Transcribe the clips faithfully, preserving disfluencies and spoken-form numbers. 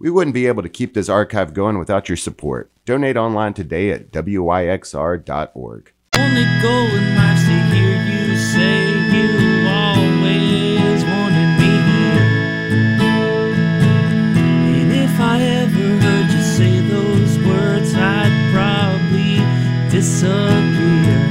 We wouldn't be able to keep this archive going without your support. Donate online today at W Y X R dot org. Only goal in life's to hear you say you always wanted me here. And if I ever heard you say those words, I'd probably disappear.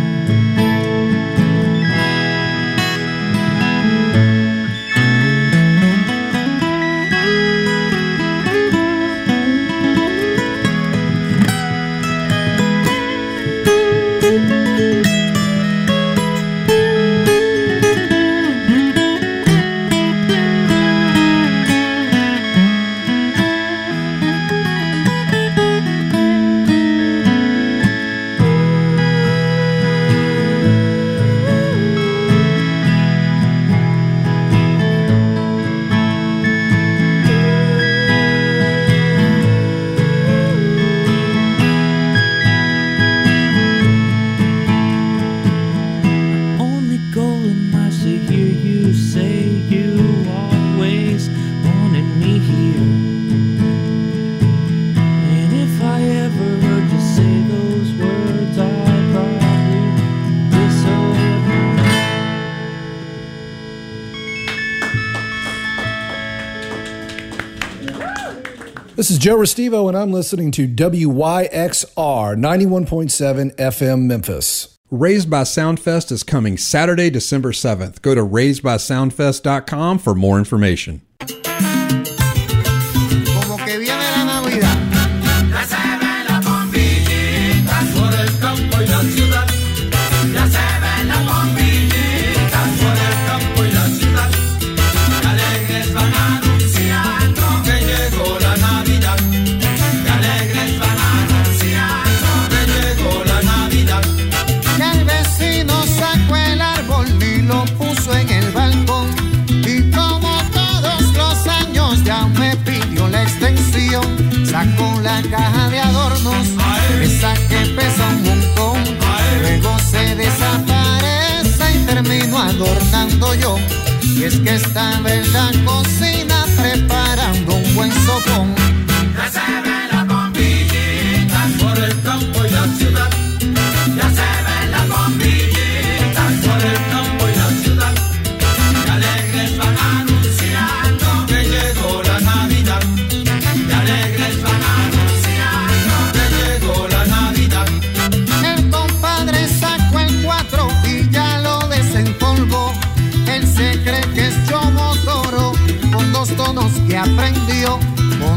This is Joe Restivo, and I'm listening to W Y X R ninety-one point seven F M Memphis. Raised by Soundfest is coming Saturday, December seventh. Go to raised by soundfest dot com for more information. Sacó la caja de adornos, esa que pesa un montón. Luego se desaparece y termino adornando yo. Y es que estaba en la cocina preparando un buen sopón. Ya se ven las bombillitas por el campo y la ciudad. Ya se ven las bombillitas por el campo y la ciudad. Y alegres van anunciando que llegó la Navidad. Y alegres van anunciando que llegó la Navidad. El compadre sacó el cuatro y ya lo desempolvó. Él se cree que es Chomo Toro con dos tonos que aprendió.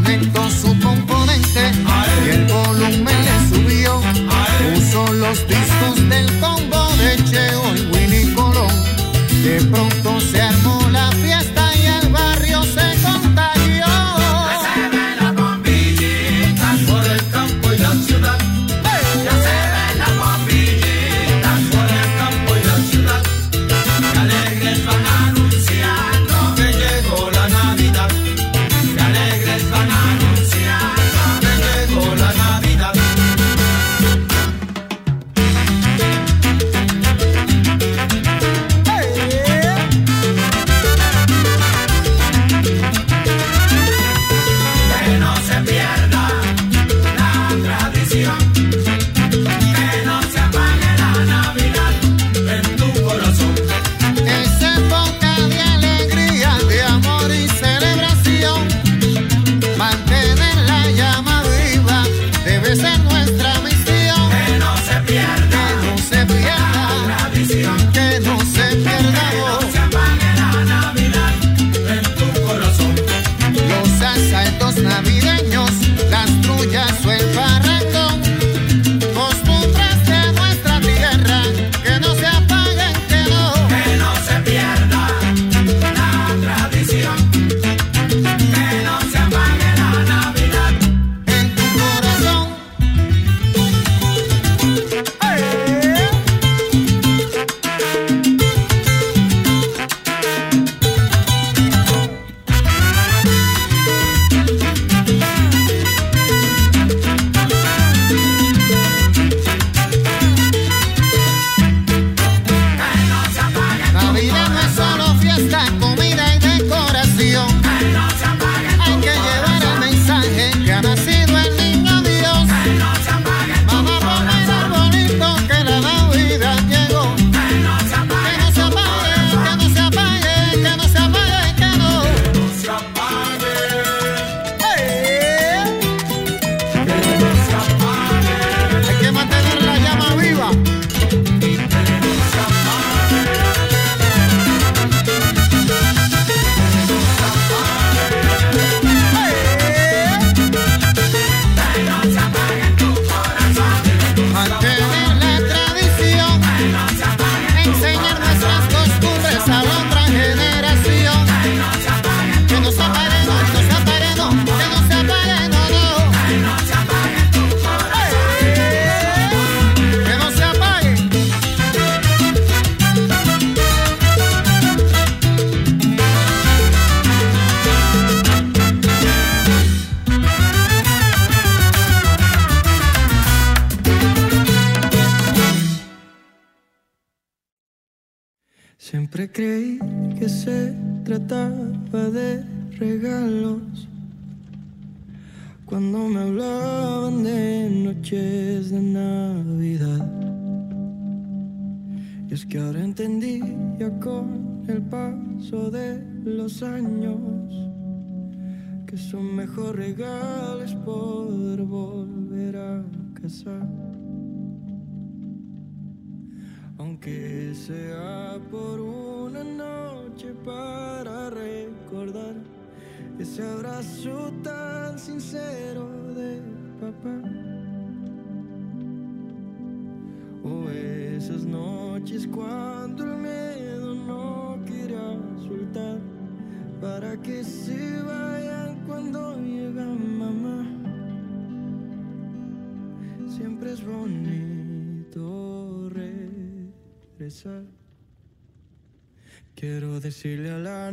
Siempre creí que se trataba de regalos cuando me hablaban de noches de Navidad. Y es que ahora entendí ya con el paso de los años que su mejor regalo es poder volver a casa. Aunque sea por una noche para recordar ese abrazo tan sincero de papá. O esas noches cuando el miedo no quería soltar para que se vayan cuando llega mamá. Siempre es bonito regresar. Quiero decirle a la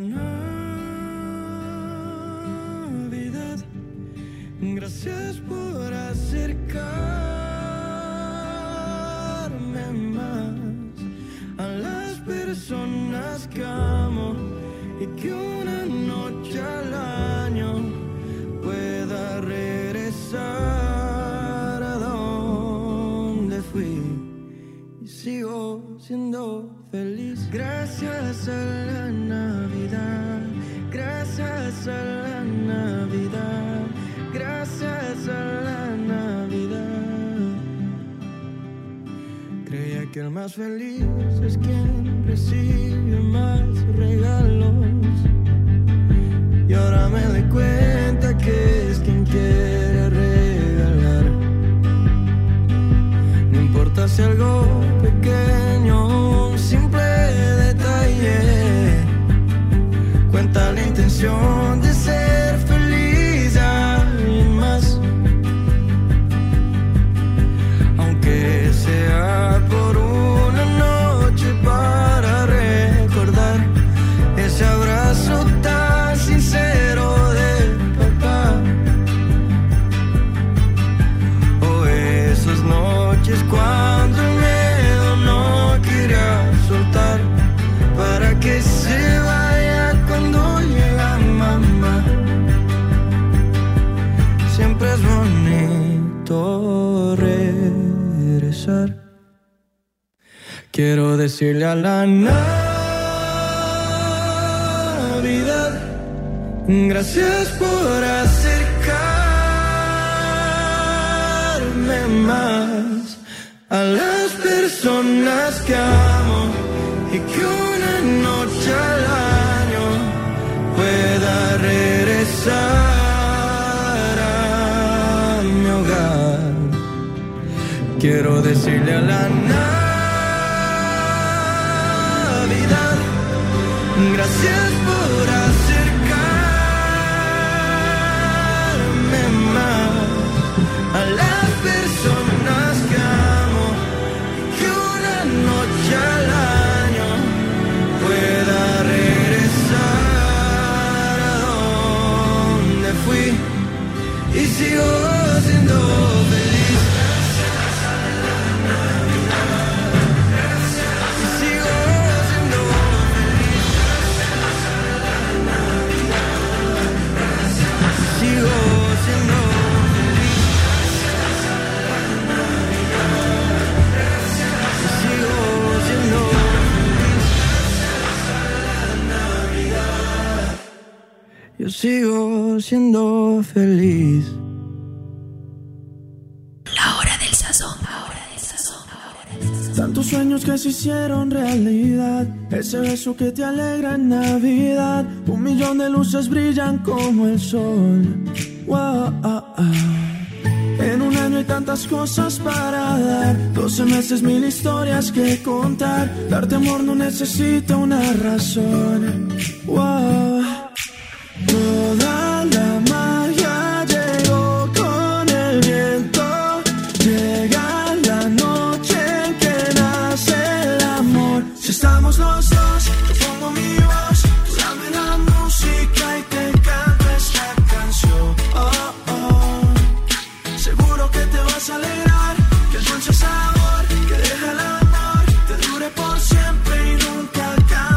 Navidad, gracias por acercarme más a las personas que amo y que una noche al año pueda regresar a donde fui y sigo siendo feliz. Gracias a la Navidad, gracias a la Navidad, gracias a la Navidad. Creía que el más feliz es quien recibe más regalos, y ahora me doy cuenta que es quien quiere regalar. No importa si algo pequeño, un simple detalle, cuenta la intención de ser feliz a alguien más. Aunque sea por una noche para recordar ese abrazo tan sincero de papá. O esas noches cuando el miedo no quería soltar para que se vaya cuando llega mamá. Siempre es bonito regresar. Quiero decirle a la Navidad, gracias por acercarme más a las personas que amo y que una noche al año pueda regresar a mi hogar. Quiero decirle a la Navidad, gracias por acercarme más a las personas que amo y que una noche al año pueda regresar a donde fui y sigo siendo feliz. Y sigo siendo feliz. Y sigo siendo feliz. Y sigo siendo feliz. Yo sigo siendo feliz. La hora del sazón, la hora del sazón, la hora del sazón. Tantos sueños que se hicieron realidad, ese beso que te alegra en Navidad, un millón de luces brillan como el sol. Wow, ah, ah. En un año hay tantas cosas para dar, doce meses, mil historias que contar. Darte amor no necesita una razón. Wow. Toda la magia llegó con el viento, llega la noche en que nace el amor. Si estamos los dos, te pongo mi voz, tú dame la música y te canto esta canción. Oh, oh. Seguro que te vas a alegrar, que el dulce sabor que deja el amor te dure por siempre y nunca acabe.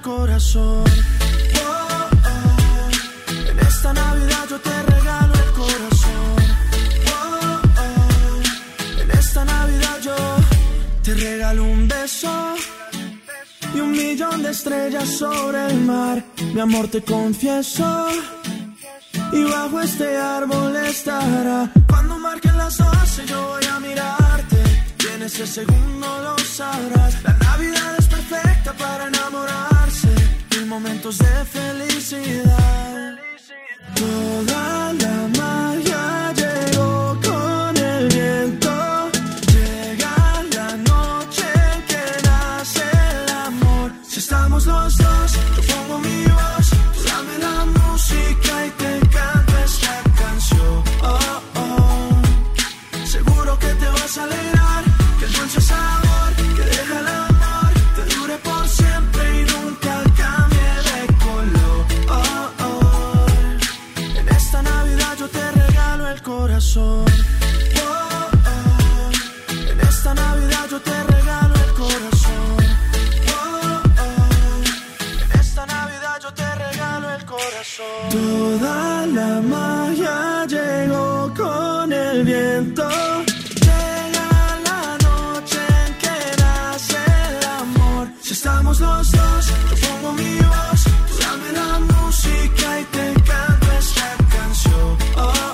el corazón. Oh, oh. En esta Navidad yo te regalo el corazón. Oh, oh. En esta Navidad yo te regalo un beso y un millón de estrellas sobre el mar. Mi amor, te confieso, y bajo este árbol estará. Cuando marquen las doce yo voy a mirarte, y en ese segundo lo sabrás. La Navidad es perfecta para enamorarse, mil momentos de felicidad. Toda la magia llegó con el viento, llega la noche en que nace el amor. Si estamos los dos, yo pongo mi voz, tú dame la música y te canto esta canción. Oh, oh. Seguro que te vas a alegrar, que el dulce sabor que deja el amor te dure por siempre y nunca cambie de color. Oh, oh. En esta Navidad yo te regalo el corazón. Oh, oh. En esta Navidad yo te regalo el corazón. Oh, oh. En esta Navidad yo te regalo el corazón. Toda la magia llegó con el viento. Llega la noche en que nace el amor. Si estamos los dos, yo pongo mi voz, tú dame la música y te canto esta canción. Oh,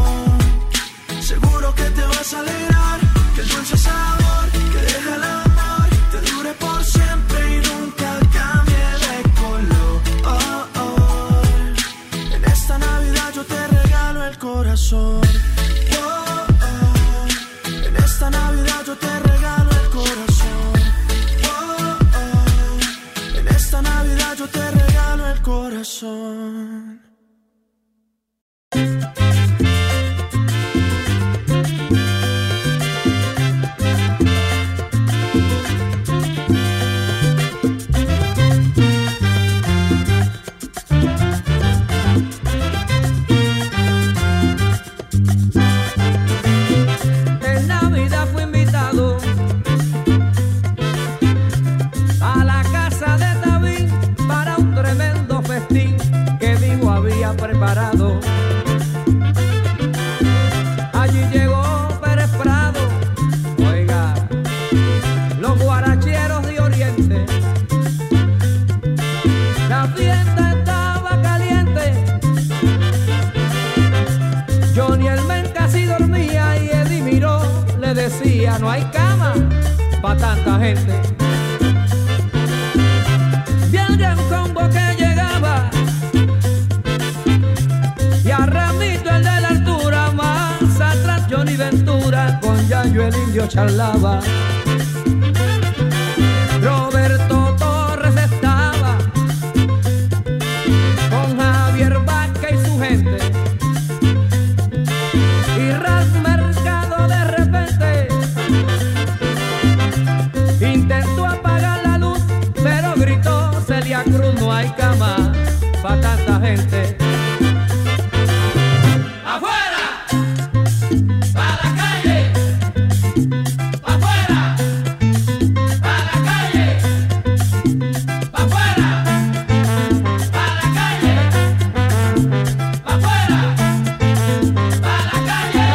oh. Seguro que te vas a alegrar, que el dulce sabor que deja el amor te dure por siempre y nunca cambie de color. Oh, oh. En esta Navidad yo te regalo el corazón. Oh, oh. En esta Navidad yo te regalo el corazón. Oh, oh. En esta Navidad yo te regalo el corazón. En Navidad fui invitado a la casa de David para un tremendo festín que mi hijo había preparado. Allí llegó Pérez Prado, oiga, los guaracheros de Oriente. La fiesta estaba caliente, Johnny el men casi dormía y Eddie Miró le decía: no hay cama pa' tanta gente. Vi al gran combo que llegaba y a Ramito el de la altura, más atrás Johnny Ventura con Yayo el indio charlaba. Roberto Torres estaba con Javier Vaca y su gente, y Ras Mercado de repente intentó apagar la luz, pero gritó Celia Cruz: no hay cama pa' tanta gente. ¡Afuera! ¡Pa' la calle! ¡Afuera! ¡Pa' la calle! ¡Afuera! ¡Pa' la calle! ¡Afuera! ¡Pa' la calle!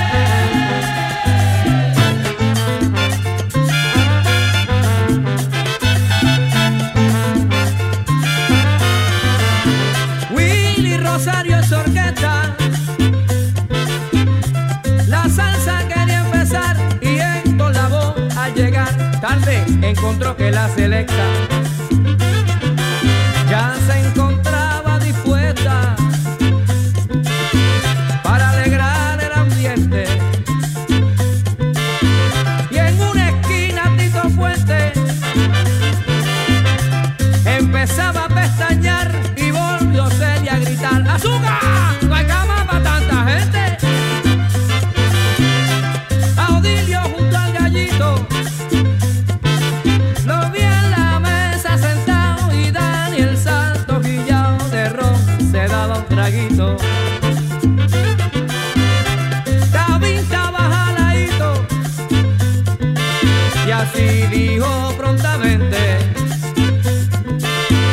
Willy Rosario en su orquesta, la salsa quería empezar y él con la voz al llegar tarde encontró que la selecta ya se encontraba dispuesta para alegrar el ambiente. Y en una esquina Tito Fuente empezaba a pestañear y volvió Celia a gritar: ¡azúcar! ¡No hay cama para tanta gente! A Odilio junto al gallito lo vi en la mesa sentado, y Daniel Santos guillao de ron se daba un traguito. David estaba jaladito y así dijo prontamente: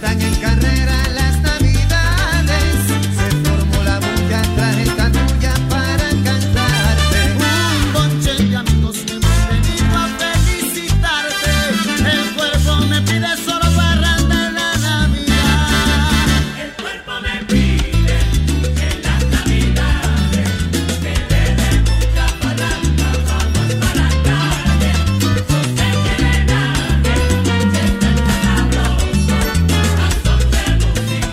están en carrera las navidades. Se formó la bulla, traje canulla para cantarte. Un bonche de amigos me han venido a felicitarte. El cuerpo me pide solo parranda en la Navidad. El cuerpo me pide en las Navidades que le dé mucha parranda, vamos para la calle. No se quiere nadie, siempre está sabroso, a son de música.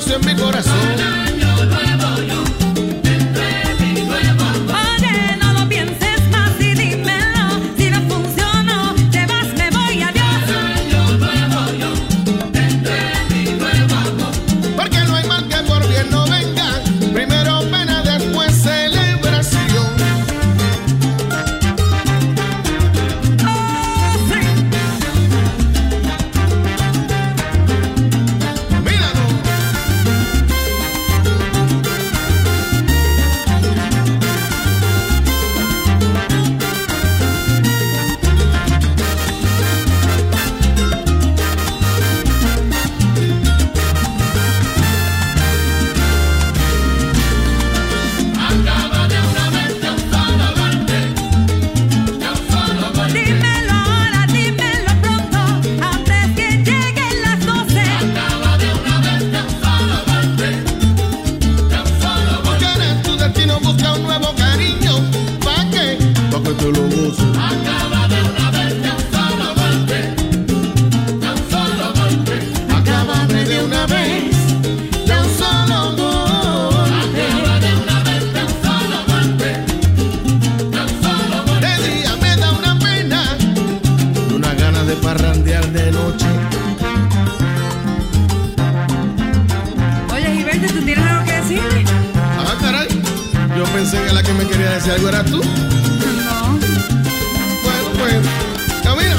nació en mi corazón. Año nuevo yo, entre mi nuevo amor. Oye, no lo pienses más y dímelo. Si no funcionó, te vas, me voy, adiós. Año nuevo yo, entre mi nuevo amor. Porque no hay mal que por bien no venga. Primero pena, después celebración. Oh, sí. Míralo. Acaba de una vez de un solo golpe, de un solo golpe. Dímelo ahora, dímelo pronto, antes que lleguen las doce. Acaba de una vez de un solo golpe, de un solo golpe. Porque en tu destino busca un nuevo cariño. ¿Pa' qué? Pa' que te lo goces. Acaba de una vez de un solo golpe, de un solo golpe. Acábame de una vez de un solo golpe. Acaba de una vez de un solo golpe, de un solo golpe. De día me da una pena y una gana de parrandear de noche. Oye, Gilberto, ¿tú tienes algo que decirme? Ah, caray. Yo pensé que la que me quería decir algo era tú. No. Bueno, pues, camina.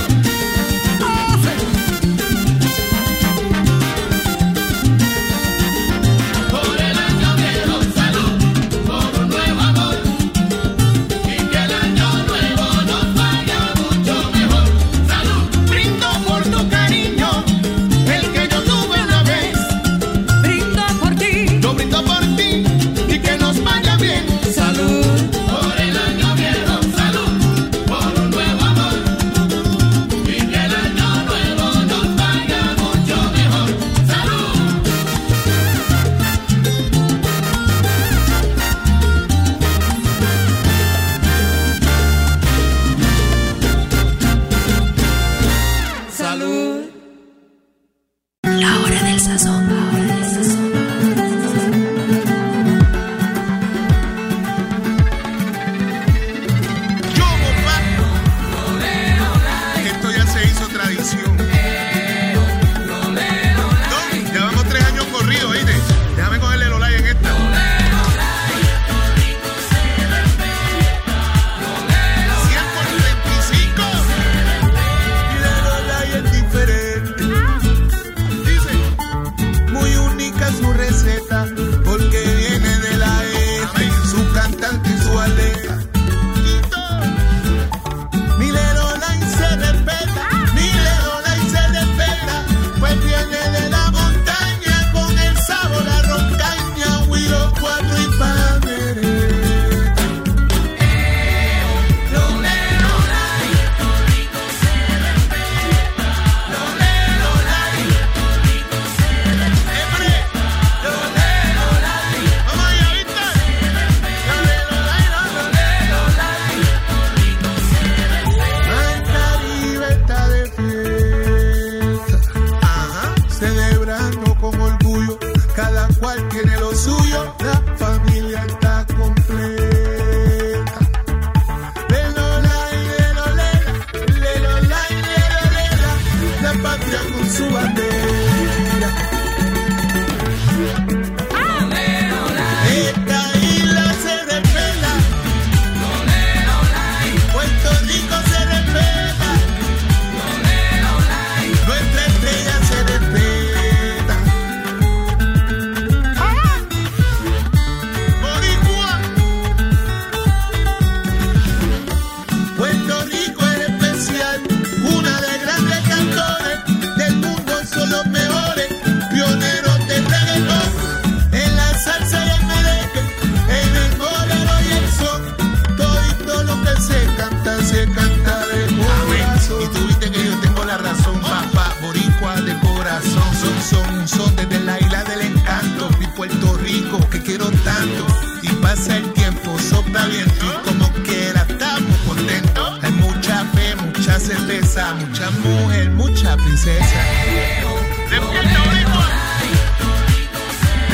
Por el año viejo, salud, por un nuevo amor. Y que el año nuevo nos vaya mucho mejor. Salud, Brindo por tu cariño, el que yo tuve una vez. brindo por ti. Yo brindo por ti y que nos vaya bien. Salud, por el año viejo, salud, por un nuevo amor. Y que el año nuevo nos vaya mucho mejor. Salud. Salud. La hora del sazón. La hora del sazón. Yo, papá, esto ya se hizo tradición. No, llevamos tres años corridos, ¿viste? Déjame cogerle el olay en esta. cien por veinticinco. Y el olay es diferente. Dice, muy única su receta, porque viene de la F, su cantante y su atleta. Mi Lelolay se respeta, mi Lelolay se respeta, pues viene de la montaña con el sabor a roncaña, huiro cuatro y pandereta. Hombre, vamos allá, ¿viste? Ay, Caribe está de fiesta, ajá, celebrando con orgullo, cada cual tiene lo suyo, la familia está completa. Lelolay, lelolela, lelolay, lelolela, la patria con su bandera. Esta isla se respeta, Puerto Rico se respeta, nuestra estrella se respeta. Boricua, Puerto Rico es especial, una de grandes cantores del mundo, son los mejores pioneros del reggaetón, en la salsa y el merengue, en el bolero y el son, todo lo que se canta, se canta de corazón. Y tú viste que yo tengo la razón, papá, boricua de corazón, son, son, son desde la isla del encanto, mi Puerto Rico que quiero tanto, y pasa el tiempo, sopla viento, y como quiera estamos contentos, hay mucha fe, mucha certeza, mucha mujer, mucha princesa. ¡Despierta, boricua!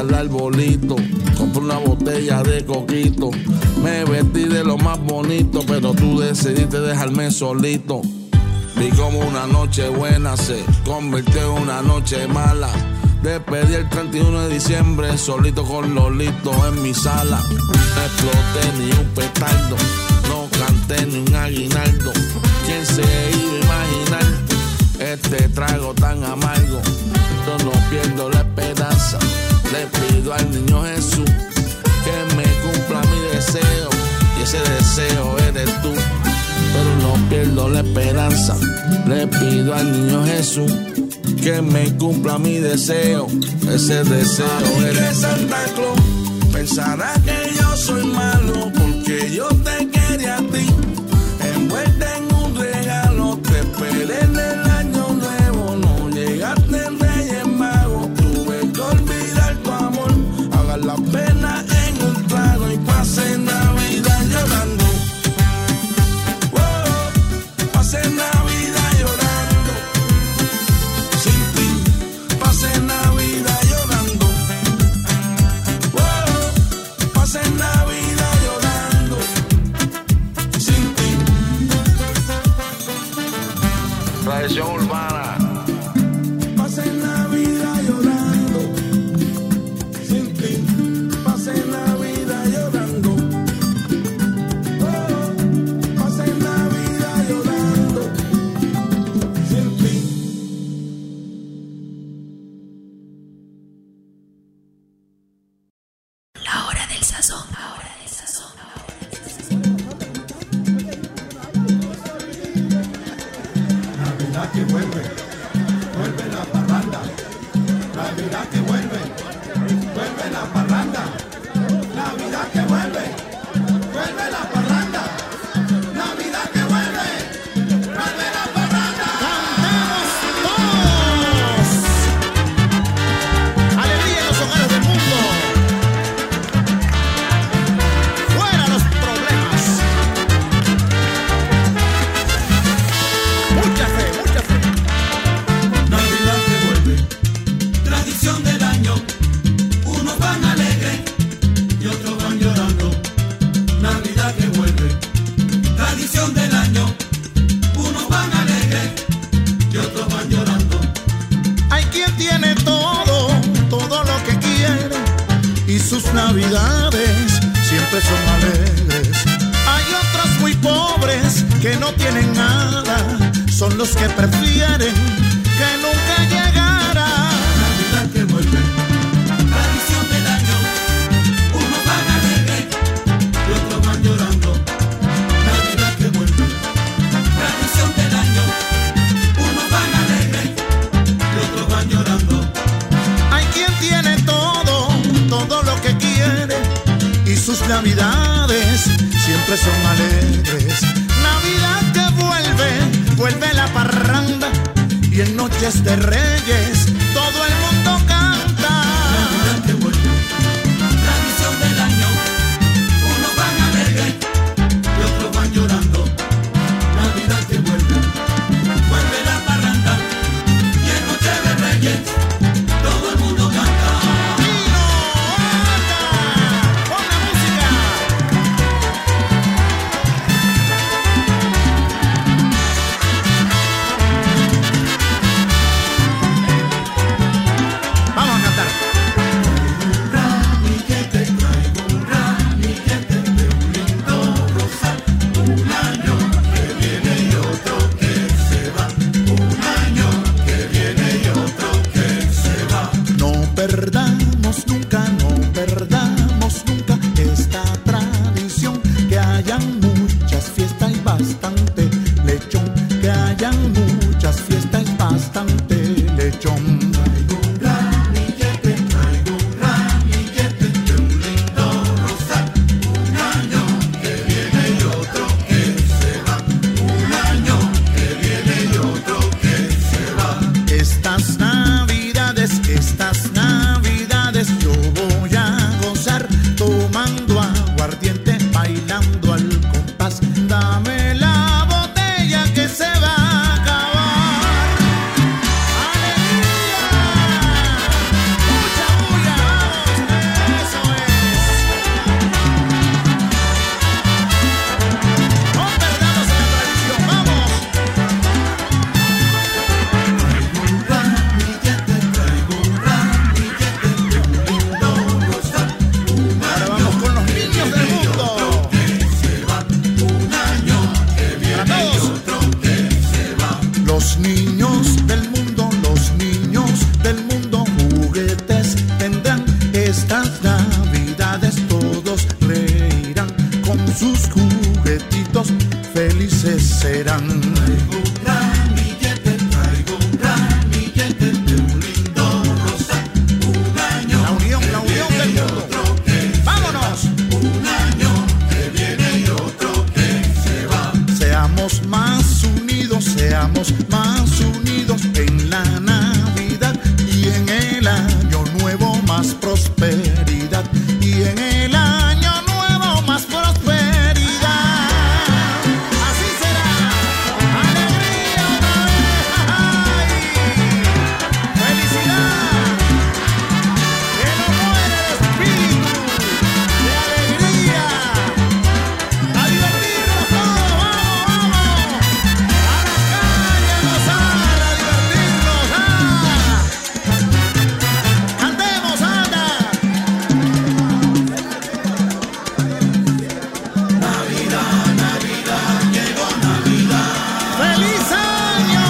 al arbolito, compré una botella de coquito, me vestí de lo más bonito, pero tú decidiste dejarme solito. Vi como una noche buena se convirtió en una noche mala. Despedí el treinta y uno de diciembre solito con Lolito en mi sala. No exploté ni un petardo, no canté ni un aguinaldo. ¿Quién se iba a imaginar este trago tan amargo? Yo no pierdo la esperanza, le pido al niño Jesús que me cumpla mi deseo, y ese deseo eres tú. Pero no pierdo la esperanza, le pido al niño Jesús que me cumpla mi deseo, ese deseo eres Santa Claus. Pensará que yo soy malo porque yo te quería a ti, envuelta en un regalo, te esperé en el año nuevo, no llegaste en Reyes Magos, tuve que olvidar tu amor, haga la pena en un trago y pasé Navidad llorando. Pasé Navidad llorando, sin ti, pasé Navidad llorando, oh, pasé Navidad llorando, sin ti. Tradición urbana. Pasé Navidad llorando, sin ti, pasé Navidad llorando, oh, pasé Navidad llorando. La hora del sazón. La hora del sazón. Navidad que vuelve, vuelve la parranda. Navidad que vuelve, vuelve la parranda. Navidad que vuelve, vuelve la parranda. Navidad que vuelve, vuelve la parranda. ¡Cantemos todos! ¡Alegría en los hogares del mundo! ¡Fuera los problemas! Mucha fe, mucha fe. Navidad que vuelve, tradición del año. Unos van alegres y otros van llorando. Navidad que vuelve, tradición del año. Unos van alegres y otros van llorando. Hay quien tiene todo, todo lo que quiere, y sus navidades siempre son alegres. Hay otros muy pobres que no tienen nada, son los que prefieren que nunca llegara. Navidad que vuelve, tradición del año. Unos van alegres y otros van llorando. Navidad que vuelve, tradición del año. Unos van alegres y otros van llorando. Hay quien tiene todo, todo lo que quiere, y sus navidades siempre son alegres. Navidad que vuelve, vuelve la parranda, y en noches de reyes todo el mundo canta. Navidad que vuelve, tradición del año. Unos van alegres y otros van llorando. Navidad que vuelve, vuelve la parranda, y en noche de reyes todo el mundo canta. sus juguetitos felices serán. Traigo un ramillete, traigo un ramillete de un lindo rosal. Un año, la unión, la unión del mundo. ¡Vámonos! Un año que viene y otro que se va. Seamos más unidos, seamos más unidos en la Navidad y en el año nuevo más prosperidad y en el año nuevo más prosperidad. Así será. Alegría otra vez. ¡Ay! Felicidad. Que no muere el espíritu de alegría. A divertirnos todos, vamos, vamos. A la calle, a gozar, a divertirnos. ¡Ah! Cantemos, anda. Navidad, Navidad, llegó Navidad. ¡Feliz año!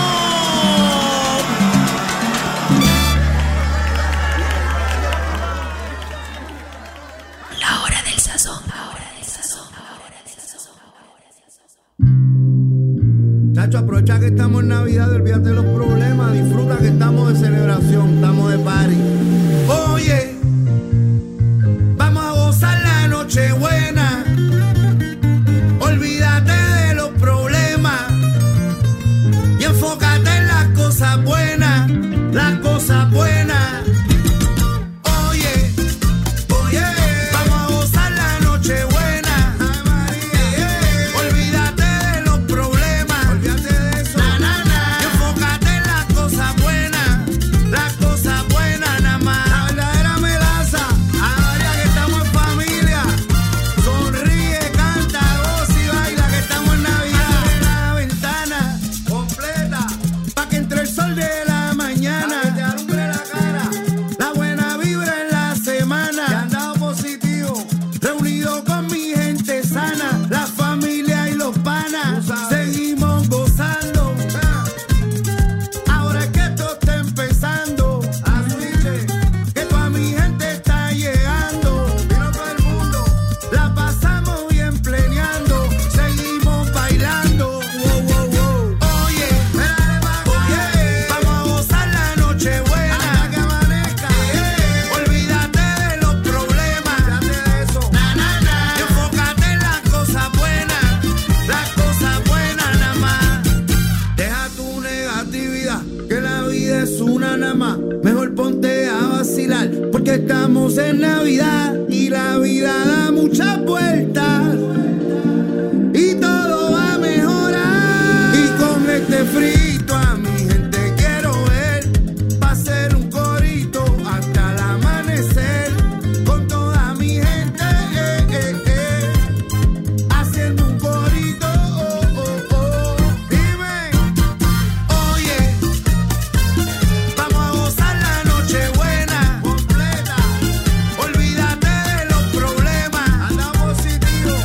La hora del sazón. La hora del sazón. La hora del sazón. Chacho, aprovecha que estamos en Navidad, olvídate de los problemas, disfruta que estamos de celebración, estamos de party. Oye, vamos a gozar la noche buena, olvídate de los problemas y enfócate en las cosas buenas, las cosas buenas. Oye, oye, vamos a gozar la noche buena. Ay, María, olvídate de los problemas, olvídate de eso. Na, na, na. Y enfócate en las cosas buenas, las cosas buenas nada más. La verdadera melaza, ahora que estamos en familia, sonríe, canta, goza y baila que estamos en Navidad. Abre la ventana completa pa' que entre el sol de la mañana te alumbre la cara, la buena vibra en la semana. Que andado positivo, reunido con mi gente sana, la familia y los panas, seguimos gozando. Ahora es que esto está empezando, así que toda mi gente está llegando. Vino todo el mundo, la pasamos bien pleneando, seguimos bailando. Wow, wow, wow. Oye, espérale, vamos, oye, vamos a gozar la noche buena hasta que amanezca. Olvídate de los problemas, olvídate de eso. Na, na, na. Y enfócate en las cosas buenas, las cosas buenas nada más. Deja tu negatividad, que la vida es una nada más. Mejor ponte a vacilar, porque estamos en Navidad y la vida da muchas vueltas y todo va a mejorar. Y con este frito a mi gente quiero ver, va a ser un corito hasta el amanecer. Con toda mi gente, eh, eh, eh, haciendo un corito, oh, oh, oh. Dime, oye, vamos a gozar la noche buena completa, olvídate de los problemas, anda positivo,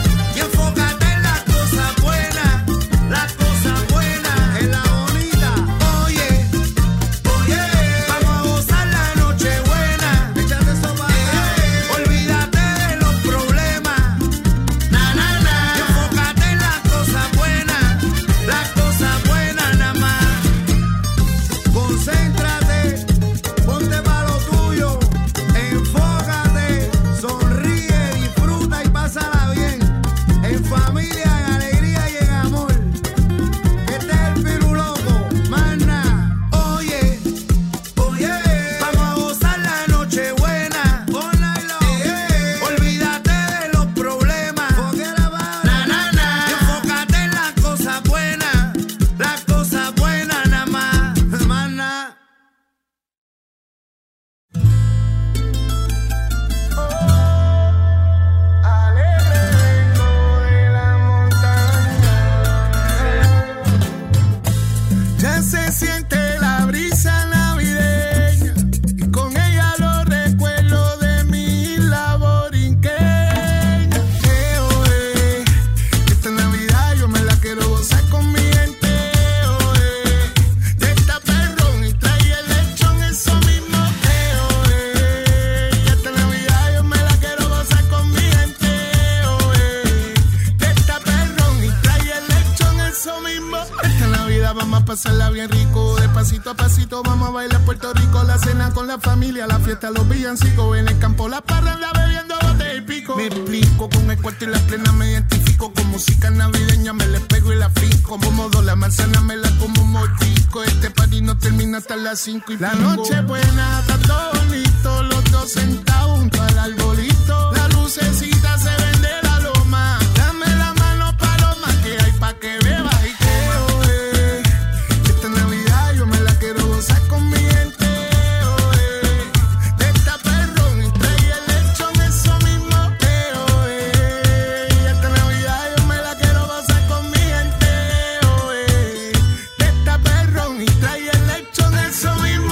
pasarla bien rico. De pasito a pasito vamos a bailar Puerto Rico. La cena con la familia, la fiesta, los villancicos. En el campo la parranda bebiendo bote y pico. Me explico, con el cuarto y la plena me identifico. Con música navideña me le pego y la fico. Como modo la manzana me la como un motico. Este party no termina hasta las cinco y pico. La noche buena, está todo bonito. Los dos sentados junto al arbolito. La lucecita se vende la loma. Dame la mano paloma que hay pa' que bebas y que oe. Esta Navidad yo me la quiero gozar con mi gente, oe. De esta perrón y trae el lechón, eso mismo, eh, oe. Esta Navidad yo me la quiero gozar con mi gente, oe. De esta perrón y trae el lechón, eso mismo.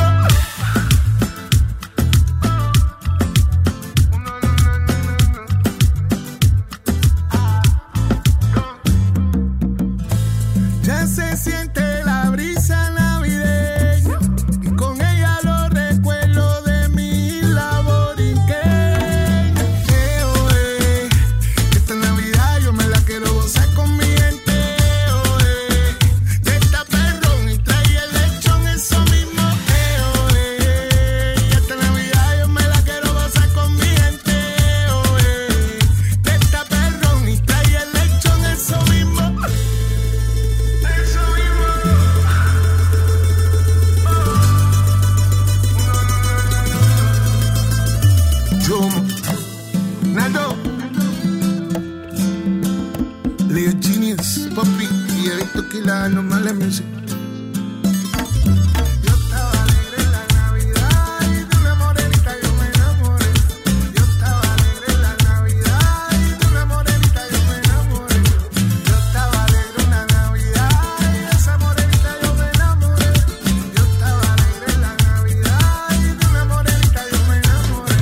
Ya se siente la brisa navideña y con ella los recuerdos de mi labor inqueña. Eh, oe. Esta Navidad yo me la quiero gozar con mi gente, oe. De esta perrón y trae el lechón, eso mismo, eh, oe. Esta Navidad yo me la quiero gozar con mi gente, oe. De esta perrón y trae el lechón, eso mismo. Jomo, Nando, Leo Genius, Papi, y he visto que la normal la music. Yo estaba alegre en la Navidad y de una morenita yo me enamoré. Yo estaba alegre en la Navidad y de una morenita yo me enamoré. Yo estaba alegre en la Navidad y de esa morenita yo me enamoré. Yo estaba alegre en la Navidad y de una morenita yo me enamoré.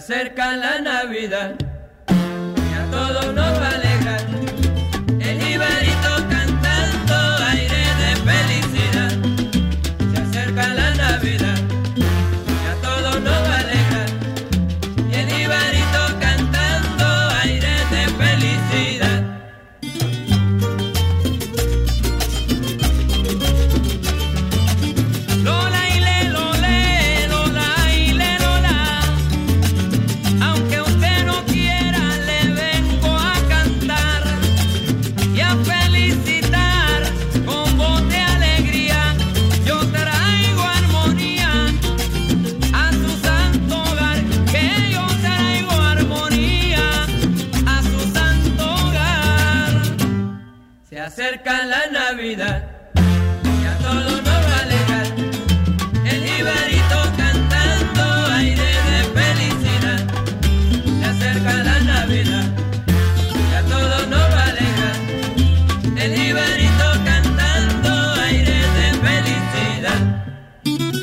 acerca la Navidad y a todos nos va a alegrar. El jibarito cantando aire de felicidad. Se acerca la Navidad y a todos nos va a alegrar. Y el jibarito cantando aire de felicidad. Lola y le, lole, Lola y le, Lola. Aunque usted no quiera, le vengo a cantar y a felicitar con voz de alegría. Yo traigo armonía a su santo hogar, que yo traigo armonía a su santo hogar. Se acerca la Navidad y a todos nos va a alegrar. El jibarito cantando aire de felicidad. Se acerca la Navidad y a todos nos va a alegrar. El jibarito cantando aire de felicidad.